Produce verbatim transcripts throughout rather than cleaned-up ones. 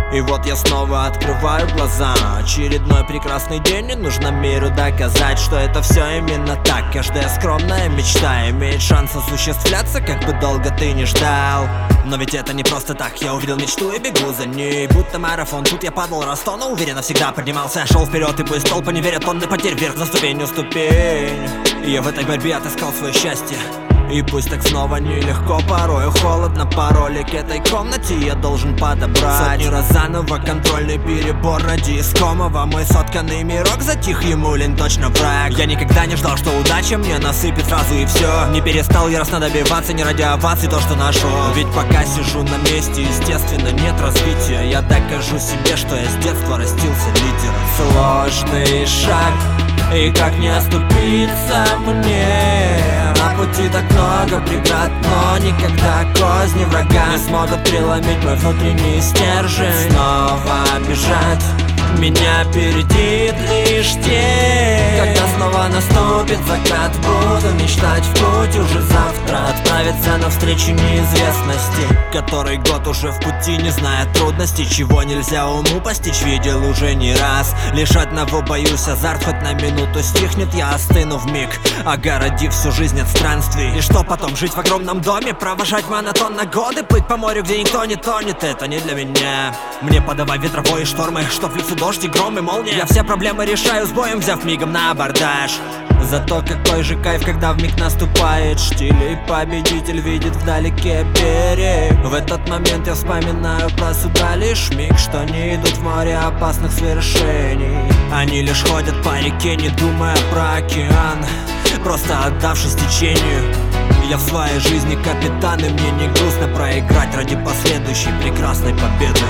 И вот я снова открываю глаза. Очередной прекрасный день, и нужно миру доказать, что это все именно так. Каждая скромная мечта имеет шанс осуществляться, как бы долго ты не ждал. Но ведь это не просто так, я увидел мечту и бегу за ней. Будто марафон, тут я падал раз сто, но уверенно всегда поднимался. Шел вперед, и пусть толпы не верят, тонны потерь вверх за ступенью ступень. И я в этой борьбе отыскал свое счастье. И пусть так снова нелегко, порою холодно, пароли к этой комнате я должен подобрать. Сотни раз заново контрольный перебор ради искомого. Мой сотканный мирок затих, ему лень точно враг. Я никогда не ждал, что удача мне насыпет сразу и все. Не перестал яростно добиваться, не ради оваций то, что нашел. Ведь пока сижу на месте, естественно, нет развития. Я докажу себе, что я с детства растился лидером. Сложный шаг, и как не оступиться мне? На пути так много преград, но никогда козни врага не смогут преломить мой внутренний стержень. Снова бежать, меня опередит лишь тень. Когда снова наступит закат, буду мечтать в путь уже завтра. Отправиться навстречу неизвестности, который год уже в пути, не зная трудностей. Чего нельзя уму постичь, видел уже не раз. Лишь одного боюсь, азарт хоть на минуту стихнет, я остыну вмиг, огородив всю жизнь от странствий. И что потом, жить в огромном доме, провожать монотонно годы, плыть по морю, где никто не тонет, это не для меня. Мне подавай ветровые штормы, что в лицо дождь и гром и молния. Я все проблемы решаю с боем, взяв мигом на абордаж. Зато какой же кайф, когда вмиг наступает штиль, и победитель видит вдалеке берег. В этот момент я вспоминаю про суда лишь миг, что не идут в море опасных свершений. Они лишь ходят по реке, не думая про океан, просто отдавшись течению. Я в своей жизни капитан, и мне не грустно проиграть ради последующей прекрасной победы.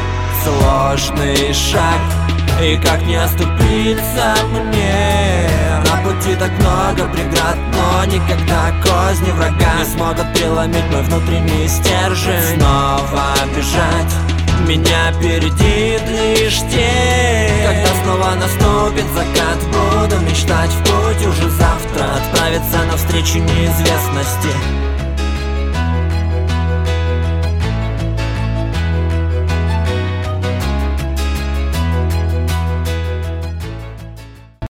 Сложный шаг, и как не оступиться мне? На пути так много преград, но никогда козни врага не смогут преломить мой внутренний стержень. Снова бежать, меня опередит лишь тень. Когда снова наступит закат, буду мечтать в путь уже завтра. Отправиться навстречу неизвестности,